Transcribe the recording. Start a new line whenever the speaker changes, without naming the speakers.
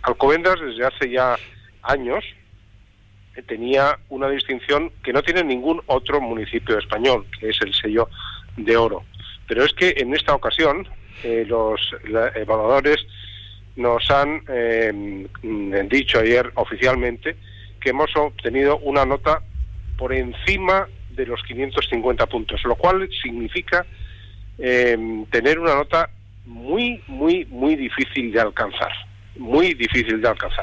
Alcobendas, desde hace ya años, tenía una distinción que no tiene ningún otro municipio español, que es el sello de oro. Pero es que en esta ocasión los evaluadores nos han dicho ayer oficialmente que hemos obtenido una nota por encima de los 550 puntos, lo cual significa tener una nota muy difícil de alcanzar, muy difícil de alcanzar.